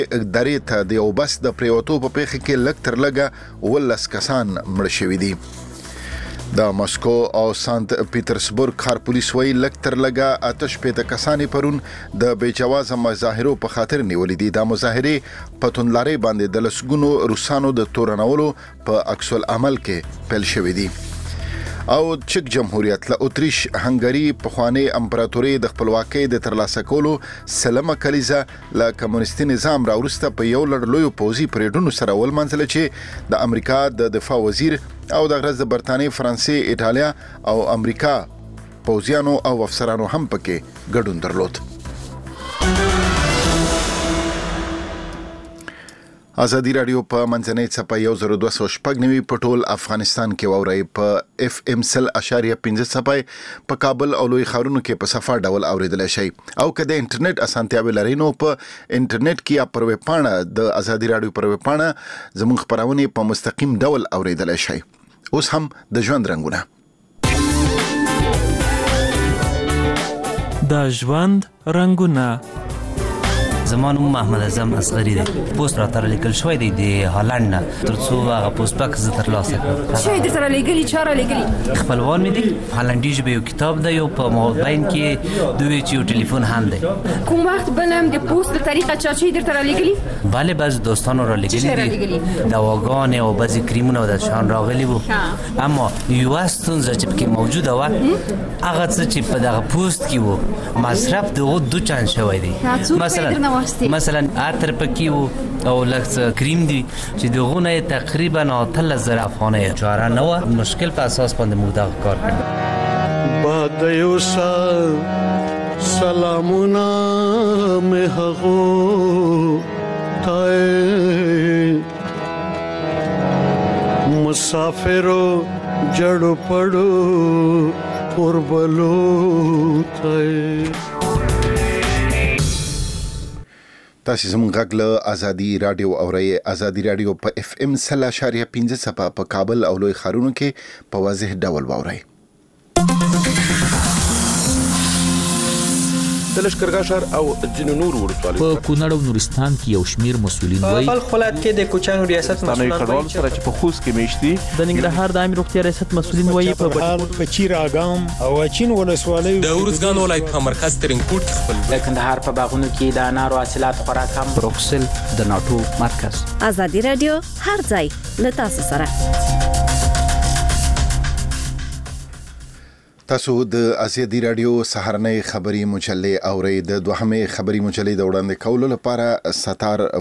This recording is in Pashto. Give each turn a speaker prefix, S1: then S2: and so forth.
S1: درې ته د یو بس د پریوتو په پیښه کې لږ تر لږه 19 کسان مړه شوي دي. د مسکو او سانت پیټرسبورګ ښار پولیس وایي لږ تر لږه 88 کسان پرون د بې جوازه مظاهرو په خاطر نیولې دي. دا مظاهرې په توندلارۍ باندې د لسګونو روسانو د تورنولو په عکس العمل کې پیل شوې دي. او چک جمهوریت له اتریش هنګری پخوانی امپراتوري د خپلواکۍ د ترلاسه کولو سلمه کلیزه له کمونیستي نظام راورسته په یو لړ لوی پوځي پریډونو سره ولمنځله چې د امریکا د دفاع وزیر او د غرض د برتانیې، فرانسې، ایټالیا او امریکا پوځیانو او افسرانو هم پکې ګډون درلود. ازادي رادیو په منځنۍ څپه 1290 په ټول افغانستان کې واوري په FM 100.5 څپه په کابل او لوی ښارونو کې په صفه ډول اوریدل شي او کله انټرنیټ اسانتیاوي لري نو په انټرنیټ کې یا پر ویب پاڼه د ازادي رادیو پر ویب پاڼه زموږ خبرونه په مستقیم ډول اوریدل شي. اوس هم د ژوند رنگونه.
S2: د ژوند رنگونه.
S3: زمان محمد اعظم اصغری دی. پوسټ را تر لیکل شوی دی د هالند نه ترڅو هغه پوسټ پاک زه تر لاسه کړم.
S4: شي د تر لګلی چاره لګلی
S3: خپلوان مې دی هالندي ژبه یو کتاب دی او په موبایل کې دوی چې یو ټلیفون هم دی.
S4: کوم وخت بنم د پوسټ په طریقه چاچی در تر لګلی
S3: bale بعض دوستانو را لګلی دي دواګان او بعضی کریمونه د شان راغلی وو اما یو استونزه چې پکې موجوده و هغه چې په دغه پوسټ کې وو مصرف دغه 2 چان شوی دی. مثلا اتر پکې وو او لږ کریم دی چې دغه نه تقریبا 3000 افغانۍ چاره نه و. مشکل په اساس باندې موږ دا کار کړو.
S5: بعد یوسا سلامونه مه هغو تای مسافرو جړو پړو اوربلو تای.
S1: تاسو زموږ غږ له ازادي رادیو اورئ. ازادي رادیو په FM 100.5 څپه په کابل او لوی ښارونو کې په واضح ډول واورئ.
S6: د لشکرګاه ښار او ځینو نورو ولسوالیو
S7: په کونړ او نورستان کې یو شمیر مسؤلین وایي
S8: په خپلات کې د کوچانو ریاست مسؤلین
S6: وایي سره چې په خوست کې میشتي
S8: د ننګرهار د عامه روغتیا ریاست مسؤلین وایي
S9: په چیر اګام او چین ولسوالیو
S10: د ورزګان ولایت په مرکز ترنګوټ خپل
S8: د کندهار په باغونو کې د انارو حاصلات خورا کم.
S7: بروکسل د ناتو مرکز.
S11: ازادي رادیو هر ځای له تاسو سره.
S1: تاسو د ازادي رادیو سهارنۍ خبري مجلې اورئ. د دوهمه خبري مجلې د وړاندې کولو لپاره ستار